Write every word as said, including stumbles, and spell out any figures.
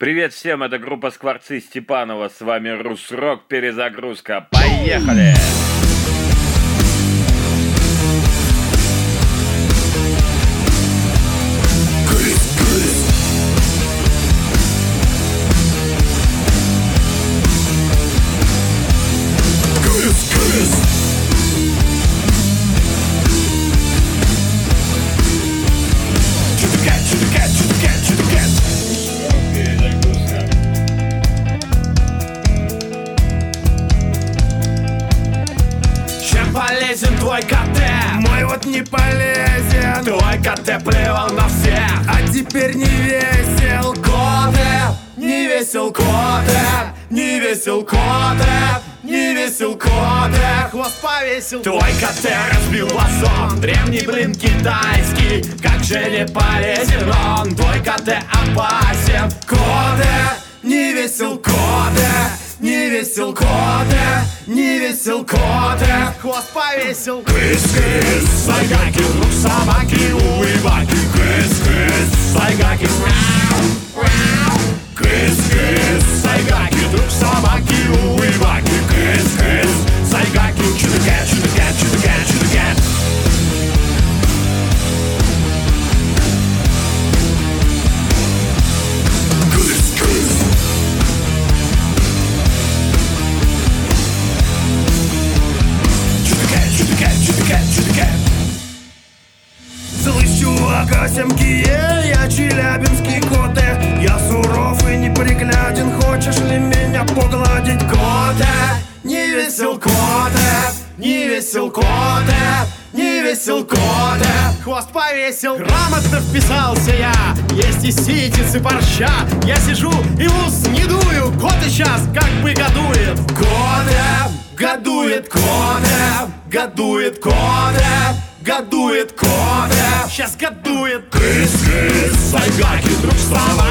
Привет всем, это группа Скворцы Степанова, с вами Русрок, перезагрузка, поехали! Полезен твой КТ, мой вот не полезен. Твой КТ плевал на всех, а теперь не весел. Коте, не весел коте, не весел коте, не весел коте. Хвост повесил. Твой КТ разбил вазон, древний блин китайский. Как же не полезен он, твой КТ опасен. Коте, не весел коте, не весел коте, не весел коте. Хвост повесил. Крыс-крыс, сайгаки, друг собаки, уебаки. Крыс-крыс, сайгаки, мяу. Крыс-крыс, сайгаки, друг собаки, уебаки. Крыс-крыс, сайгаки, чудо-кэт, чудо-кэт, чудо-кэт, чудо-кэт. Слышь, чувак, семки, я челябинский коте. Я суров и непригляден, хочешь ли меня погладить? Коте, не весел коте, не весел коте, не весел коте. Хвост повесил. Грамотно вписался я, есть и ситицы борща. Я сижу и в ус не дую, кот и сейчас как бы годует. Коте, годует коте, годует коте, годует коте. Сейчас годует. Крыс-крыс, сайгаки, друг слава.